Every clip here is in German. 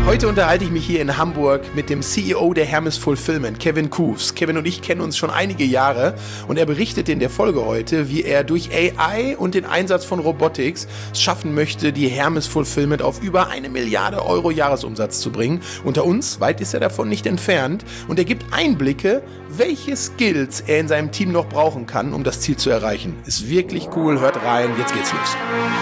Heute unterhalte ich mich hier in Hamburg mit dem CEO der Hermes Fulfillment, Kevin Koofs. Kevin und ich kennen uns schon einige Jahre und er berichtet in der Folge heute, wie er durch AI und den Einsatz von Robotics es schaffen möchte, die Hermes Fulfillment auf über 1 Milliarde Euro Jahresumsatz zu bringen. Unter uns, weit ist er davon nicht entfernt, und er gibt Einblicke, welche Skills er in seinem Team noch brauchen kann, um das Ziel zu erreichen. Ist wirklich cool, hört rein, jetzt geht's los.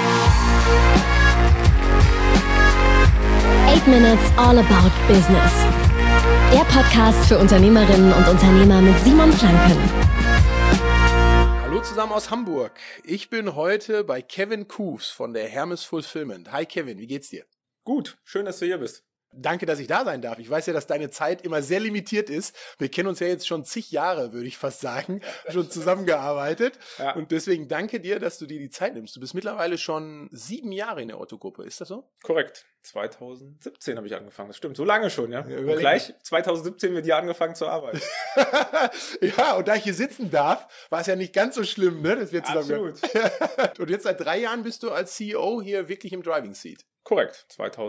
8 Minutes All About Business. Der Podcast für Unternehmerinnen und Unternehmer mit Simon Planken. Hallo zusammen aus Hamburg. Ich bin heute bei Kevin Koofs von der Hermes Fulfillment. Hi Kevin, wie geht's dir? Gut, schön, dass du hier bist. Danke, dass ich da sein darf. Ich weiß ja, dass deine Zeit immer sehr limitiert ist. Wir kennen uns ja jetzt schon zig Jahre, würde ich fast sagen, schon zusammengearbeitet. Ja. Und deswegen danke dir, dass du dir die Zeit nimmst. Du bist mittlerweile schon 7 Jahre in der Otto-Gruppe, ist das so? Korrekt. 2017 habe ich angefangen. Das stimmt, so lange schon, ja. Ja, Und gleich 2017 mit dir angefangen zu arbeiten. Ja, und da ich hier sitzen darf, war es ja nicht ganz so schlimm, ne, dass wir zusammen. Absolut. Und jetzt seit 3 Jahren bist du als CEO hier wirklich im Driving Seat. Korrekt.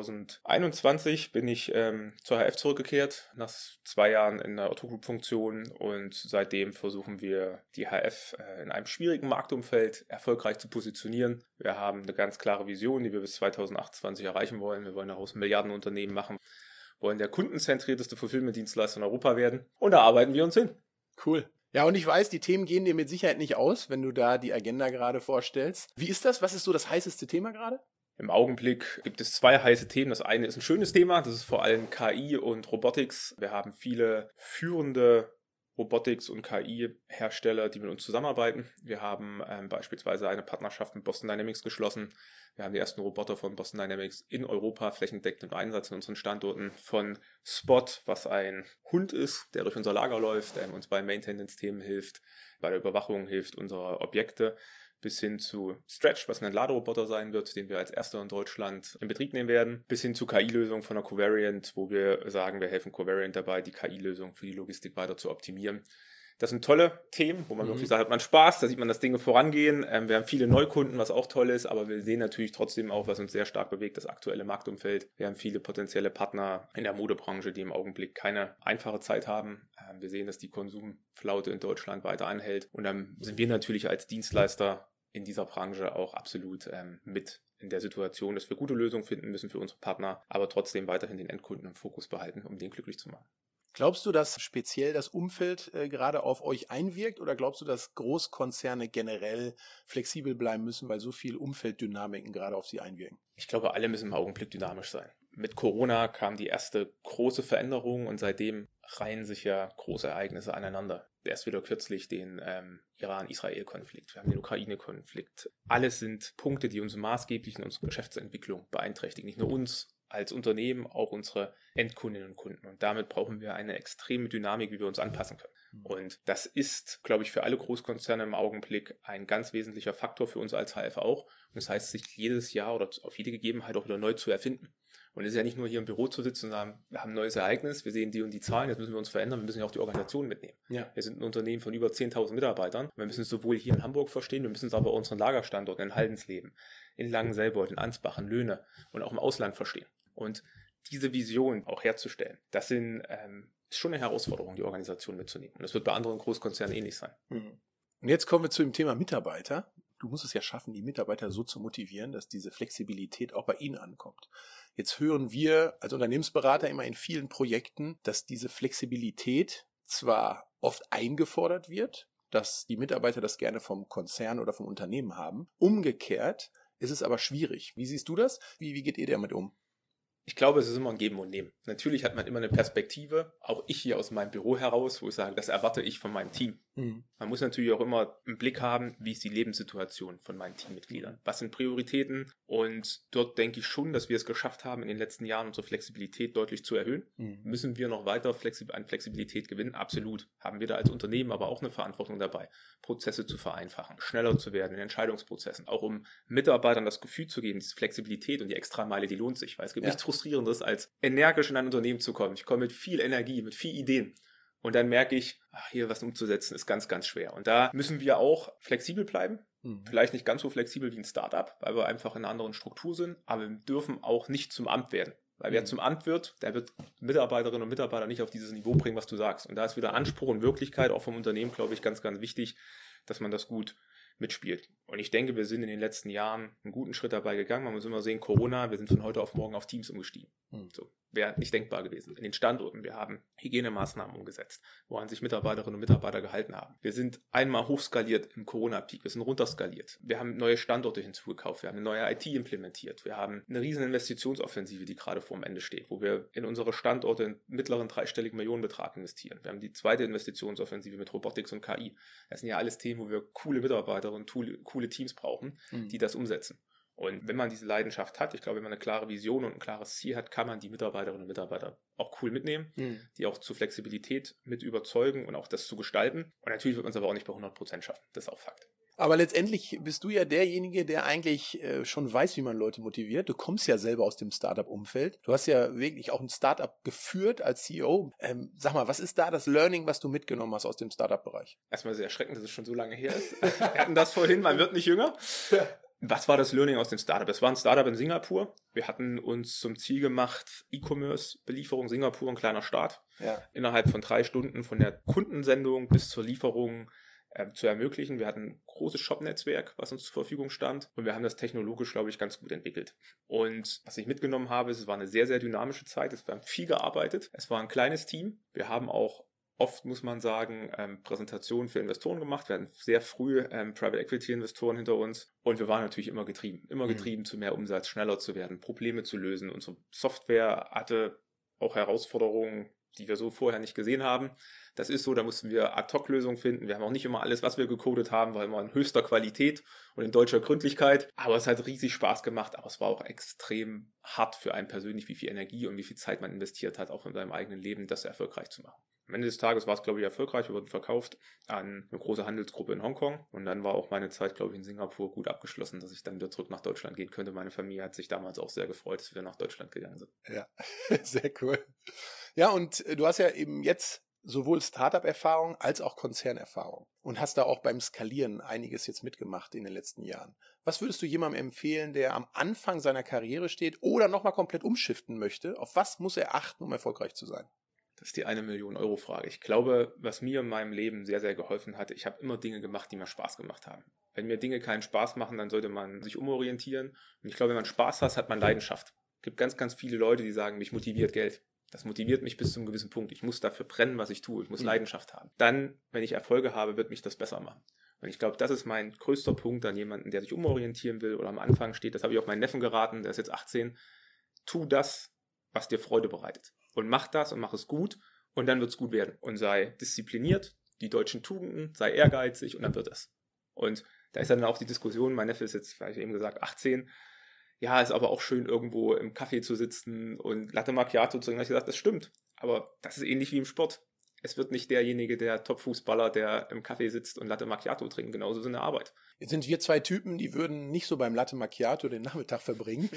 2021 bin ich zur HF zurückgekehrt, nach 2 Jahren in der Otto-Group-Funktion, und seitdem versuchen wir, die HF in einem schwierigen Marktumfeld erfolgreich zu positionieren. Wir haben eine ganz klare Vision, die wir bis 2028 erreichen wollen. Wir wollen daraus ein Milliardenunternehmen machen, wollen der kundenzentrierteste Fulfillment-Dienstleister in Europa werden, und da arbeiten wir uns hin. Cool. Ja, und ich weiß, die Themen gehen dir mit Sicherheit nicht aus, wenn du da die Agenda gerade vorstellst. Wie ist das? Was ist so das heißeste Thema gerade? Im Augenblick gibt es 2 heiße Themen. Das eine ist ein schönes Thema, das ist vor allem KI und Robotics. Wir haben viele führende Robotics- und KI-Hersteller, die mit uns zusammenarbeiten. Wir haben beispielsweise eine Partnerschaft mit Boston Dynamics geschlossen. Wir haben die ersten Roboter von Boston Dynamics in Europa flächendeckend im Einsatz in unseren Standorten. Von Spot, was ein Hund ist, der durch unser Lager läuft, der uns bei Maintenance-Themen hilft, bei der Überwachung hilft unserer Objekte, bis hin zu Stretch, was ein Laderoboter sein wird, den wir als erster in Deutschland in Betrieb nehmen werden, bis hin zu KI-Lösungen von der Covariant, wo wir sagen, wir helfen Covariant dabei, die KI-Lösung für die Logistik weiter zu optimieren. Das sind tolle Themen, wo man wirklich sagt, hat man Spaß, da sieht man, dass Dinge vorangehen. Wir haben viele Neukunden, was auch toll ist, aber wir sehen natürlich trotzdem auch, was uns sehr stark bewegt, das aktuelle Marktumfeld. Wir haben viele potenzielle Partner in der Modebranche, die im Augenblick keine einfache Zeit haben. Wir sehen, dass die Konsumflaute in Deutschland weiter anhält, und dann sind wir natürlich als Dienstleister in dieser Branche auch absolut mit in der Situation, dass wir gute Lösungen finden müssen für unsere Partner, aber trotzdem weiterhin den Endkunden im Fokus behalten, um den glücklich zu machen. Glaubst du, dass speziell das Umfeld gerade auf euch einwirkt, oder glaubst du, dass Großkonzerne generell flexibel bleiben müssen, weil so viel Umfelddynamiken gerade auf sie einwirken? Ich glaube, alle müssen im Augenblick dynamisch sein. Mit Corona kam die erste große Veränderung, und seitdem reihen sich ja große Ereignisse aneinander. Erst wieder kürzlich den Iran-Israel-Konflikt, wir haben den Ukraine-Konflikt. Alles sind Punkte, die uns maßgeblich in unserer Geschäftsentwicklung beeinträchtigen. Nicht nur uns als Unternehmen, auch unsere Endkundinnen und Kunden. Und damit brauchen wir eine extreme Dynamik, wie wir uns anpassen können. Und das ist, glaube ich, für alle Großkonzerne im Augenblick ein ganz wesentlicher Faktor, für uns als HF auch. Und das heißt, sich jedes Jahr oder auf jede Gegebenheit auch wieder neu zu erfinden. Und es ist ja nicht nur hier im Büro zu sitzen und sagen, wir haben ein neues Ereignis, wir sehen die und die Zahlen, jetzt müssen wir uns verändern, wir müssen ja auch die Organisation mitnehmen. Ja. Wir sind ein Unternehmen von über 10.000 Mitarbeitern. Wir müssen es sowohl hier in Hamburg verstehen, wir müssen es aber unseren Standorten in Haldensleben, in Langenselbold, in Ansbach, in Löhne und auch im Ausland verstehen. Und diese Vision auch herzustellen, das ist schon eine Herausforderung, die Organisation mitzunehmen. Und das wird bei anderen Großkonzernen ähnlich sein. Und jetzt kommen wir zu dem Thema Mitarbeiter. Du musst es ja schaffen, die Mitarbeiter so zu motivieren, dass diese Flexibilität auch bei ihnen ankommt. Jetzt hören wir als Unternehmensberater immer in vielen Projekten, dass diese Flexibilität zwar oft eingefordert wird, dass die Mitarbeiter das gerne vom Konzern oder vom Unternehmen haben. Umgekehrt ist es aber schwierig. Wie siehst du das? Wie geht ihr damit um? Ich glaube, es ist immer ein Geben und Nehmen. Natürlich hat man immer eine Perspektive, auch ich hier aus meinem Büro heraus, wo ich sage, das erwarte ich von meinem Team. Man muss natürlich auch immer einen Blick haben, wie ist die Lebenssituation von meinen Teammitgliedern. Was sind Prioritäten? Und dort denke ich schon, dass wir es geschafft haben, in den letzten Jahren unsere Flexibilität deutlich zu erhöhen. Müssen wir noch weiter an Flexibilität gewinnen? Absolut. Haben wir da als Unternehmen aber auch eine Verantwortung dabei, Prozesse zu vereinfachen, schneller zu werden in Entscheidungsprozessen, auch um Mitarbeitern das Gefühl zu geben, diese Flexibilität und die Extrameile, die lohnt sich. Weil es gibt nichts Frustrierendes, als energisch in ein Unternehmen zu kommen. Ich komme mit viel Energie, mit viel Ideen. Und dann merke ich, hier was umzusetzen ist ganz, ganz schwer. Und da müssen wir auch flexibel bleiben. Vielleicht nicht ganz so flexibel wie ein Startup, weil wir einfach in einer anderen Struktur sind. Aber wir dürfen auch nicht zum Amt werden. Weil wer zum Amt wird, der wird Mitarbeiterinnen und Mitarbeiter nicht auf dieses Niveau bringen, was du sagst. Und da ist wieder Anspruch und Wirklichkeit auch vom Unternehmen, glaube ich, ganz, ganz wichtig, dass man das gut mitspielt. Und ich denke, wir sind in den letzten Jahren einen guten Schritt dabei gegangen. Man muss immer sehen, Corona, wir sind von heute auf morgen auf Teams umgestiegen. So, wäre nicht denkbar gewesen. In den Standorten, wir haben Hygienemaßnahmen umgesetzt, woran sich Mitarbeiterinnen und Mitarbeiter gehalten haben. Wir sind einmal hochskaliert im Corona-Peak, wir sind runterskaliert. Wir haben neue Standorte hinzugekauft, wir haben eine neue IT implementiert, wir haben eine riesen Investitionsoffensive, die gerade vor dem Ende steht, wo wir in unsere Standorte einen mittleren dreistelligen Millionenbetrag investieren. Wir haben die zweite Investitionsoffensive mit Robotics und KI. Das sind ja alles Themen, wo wir coole Mitarbeiter und coole Teams brauchen, die das umsetzen. Und wenn man diese Leidenschaft hat, ich glaube, wenn man eine klare Vision und ein klares Ziel hat, kann man die Mitarbeiterinnen und Mitarbeiter auch cool mitnehmen, die auch zur Flexibilität mit überzeugen und auch das zu gestalten. Und natürlich wird man es aber auch nicht bei 100% schaffen. Das ist auch Fakt. Aber letztendlich bist du ja derjenige, der eigentlich schon weiß, wie man Leute motiviert. Du kommst ja selber aus dem Startup-Umfeld. Du hast ja wirklich auch ein Startup geführt als CEO. Sag mal, was ist da das Learning, was du mitgenommen hast aus dem Startup-Bereich? Erstmal sehr erschreckend, dass es schon so lange her ist. Wir hatten das vorhin, man wird nicht jünger. Was war das Learning aus dem Startup? Es war ein Startup in Singapur. Wir hatten uns zum Ziel gemacht, E-Commerce-Belieferung Singapur, ein kleiner Staat, innerhalb von 3 Stunden von der Kundensendung bis zur Lieferung zu ermöglichen. Wir hatten ein großes Shop-Netzwerk, was uns zur Verfügung stand, und wir haben das technologisch, glaube ich, ganz gut entwickelt. Und was ich mitgenommen habe, ist, es war eine sehr, sehr dynamische Zeit. Wir haben viel gearbeitet. Es war ein kleines Team. Wir haben auch oft, muss man sagen, Präsentationen für Investoren gemacht. Wir hatten sehr früh Private Equity Investoren hinter uns. Und wir waren natürlich immer getrieben zu mehr Umsatz, schneller zu werden, Probleme zu lösen. Unsere Software hatte auch Herausforderungen, die wir so vorher nicht gesehen haben. Das ist so, da mussten wir Ad-Hoc-Lösungen finden. Wir haben auch nicht immer alles, was wir gecodet haben, war immer in höchster Qualität und in deutscher Gründlichkeit. Aber es hat riesig Spaß gemacht. Aber es war auch extrem hart für einen persönlich, wie viel Energie und wie viel Zeit man investiert hat, auch in seinem eigenen Leben, das erfolgreich zu machen. Am Ende des Tages war es, glaube ich, erfolgreich. Wir wurden verkauft an eine große Handelsgruppe in Hongkong. Und dann war auch meine Zeit, glaube ich, in Singapur gut abgeschlossen, dass ich dann wieder zurück nach Deutschland gehen könnte. Meine Familie hat sich damals auch sehr gefreut, dass wir nach Deutschland gegangen sind. Ja, sehr cool. Ja, und du hast ja eben jetzt sowohl Startup-Erfahrung als auch Konzernerfahrung und hast da auch beim Skalieren einiges jetzt mitgemacht in den letzten Jahren. Was würdest du jemandem empfehlen, der am Anfang seiner Karriere steht oder nochmal komplett umschiften möchte? Auf was muss er achten, um erfolgreich zu sein? Das ist die 1-Million-Euro-Frage. Ich glaube, was mir in meinem Leben sehr, sehr geholfen hat, ich habe immer Dinge gemacht, die mir Spaß gemacht haben. Wenn mir Dinge keinen Spaß machen, dann sollte man sich umorientieren. Und ich glaube, wenn man Spaß hat, hat man Leidenschaft. Es gibt ganz, ganz viele Leute, die sagen, mich motiviert Geld. Das motiviert mich bis zu einem gewissen Punkt. Ich muss dafür brennen, was ich tue. Ich muss Leidenschaft haben. Dann, wenn ich Erfolge habe, wird mich das besser machen. Und ich glaube, das ist mein größter Punkt an jemanden, der sich umorientieren will oder am Anfang steht. Das habe ich auch meinen Neffen geraten, der ist jetzt 18. Tu das, was dir Freude bereitet. Und mach das und mach es gut. Und dann wird es gut werden. Und sei diszipliniert, die deutschen Tugenden, sei ehrgeizig und dann wird es. Und da ist dann auch die Diskussion, mein Neffe ist jetzt, habe ich eben gesagt, 18. Ja, ist aber auch schön, irgendwo im Café zu sitzen und Latte Macchiato zu trinken. Da habe ich gesagt, das stimmt. Aber das ist ähnlich wie im Sport. Es wird nicht derjenige, der Top-Fußballer, der im Café sitzt und Latte Macchiato trinkt. Genauso ist in der Arbeit. Jetzt sind wir 2 Typen, die würden nicht so beim Latte Macchiato den Nachmittag verbringen,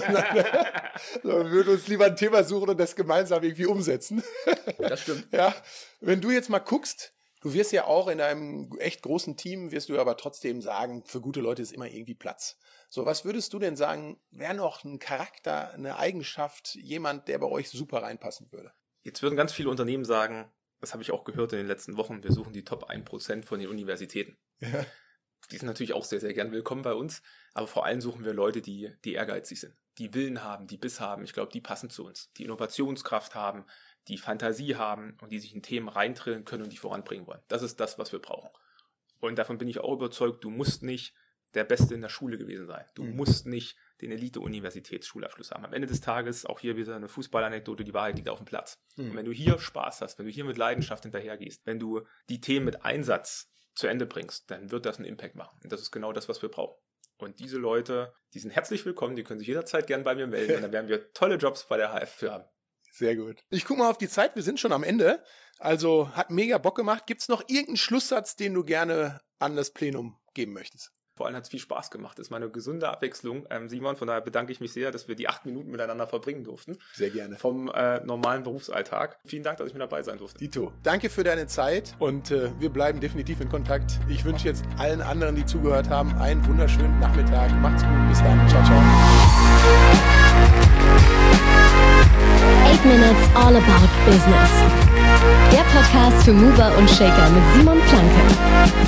sondern würden uns lieber ein Thema suchen und das gemeinsam irgendwie umsetzen. Das stimmt. Ja, wenn du jetzt mal guckst, du wirst ja auch in einem echt großen Team, wirst du aber trotzdem sagen, für gute Leute ist immer irgendwie Platz. So, was würdest du denn sagen, wäre noch ein Charakter, eine Eigenschaft, jemand, der bei euch super reinpassen würde? Jetzt würden ganz viele Unternehmen sagen, das habe ich auch gehört in den letzten Wochen, wir suchen die Top 1% von den Universitäten. Ja. Die sind natürlich auch sehr, sehr gern willkommen bei uns, aber vor allem suchen wir Leute, die ehrgeizig sind, die Willen haben, die Biss haben. Ich glaube, die passen zu uns, die Innovationskraft haben, die Fantasie haben und die sich in Themen reintrillen können und die voranbringen wollen. Das ist das, was wir brauchen. Und davon bin ich auch überzeugt, du musst nicht der Beste in der Schule gewesen sein. Du musst nicht den Elite-Universitätsschulabschluss haben. Am Ende des Tages, auch hier wieder eine Fußballanekdote, die Wahrheit liegt auf dem Platz. Und wenn du hier Spaß hast, wenn du hier mit Leidenschaft hinterhergehst, wenn du die Themen mit Einsatz zu Ende bringst, dann wird das einen Impact machen. Und das ist genau das, was wir brauchen. Und diese Leute, die sind herzlich willkommen, die können sich jederzeit gern bei mir melden und dann werden wir tolle Jobs bei der HF für haben. Sehr gut. Ich gucke mal auf die Zeit, wir sind schon am Ende. Also hat mega Bock gemacht. Gibt es noch irgendeinen Schlusssatz, den du gerne an das Plenum geben möchtest? Vor allem hat es viel Spaß gemacht. Das ist mal eine gesunde Abwechslung. Simon, von daher bedanke ich mich sehr, dass wir die 8 Minuten miteinander verbringen durften. Sehr gerne. Vom normalen Berufsalltag. Vielen Dank, dass ich mit dabei sein durfte. Dito, danke für deine Zeit und wir bleiben definitiv in Kontakt. Ich wünsche jetzt allen anderen, die zugehört haben, einen wunderschönen Nachmittag. Macht's gut, bis dann. Ciao, ciao. Minutes All About Business. Der Podcast für Mover und Shaker mit Simon Planke.